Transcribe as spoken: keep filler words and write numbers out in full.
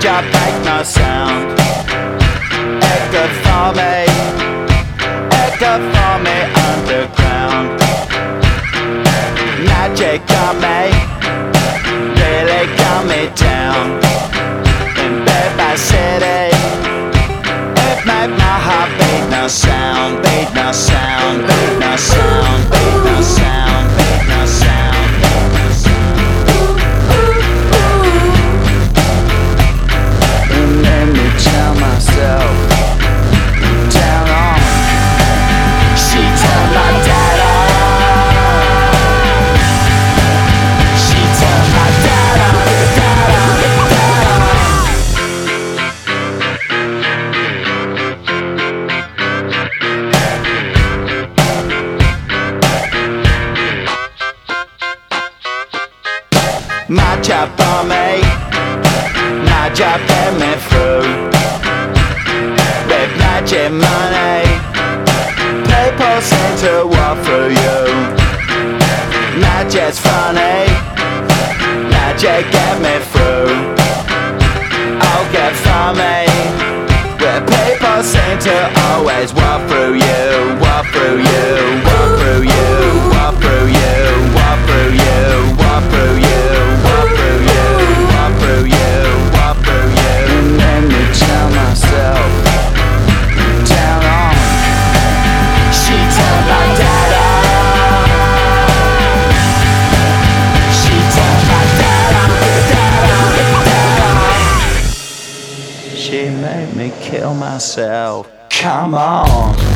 job make no sound. Echo for me, echo for me underground. Magic on me, really got me down. In Bed Bath City, it made my heart beat no sound, beat no sound, beat no sound, beat no sound, beat no sound, beat no sound. And let me tell myself, down on. She turned my dad on. She turned my dad on, dad on, dad on. My job for me, my job get me through. With magic money, people seem to walk through you. Magic's funny, magic get me through. I'll get for me, where people seem to always walk through you, walk through you, walk through you, walk through you, walk through you, walk through you, walk through you, walk through you, walk through you. And let me tell myself, down on. She turned my dad on. She turned my dad on, dad on, dad on. She made me kill myself. Come on.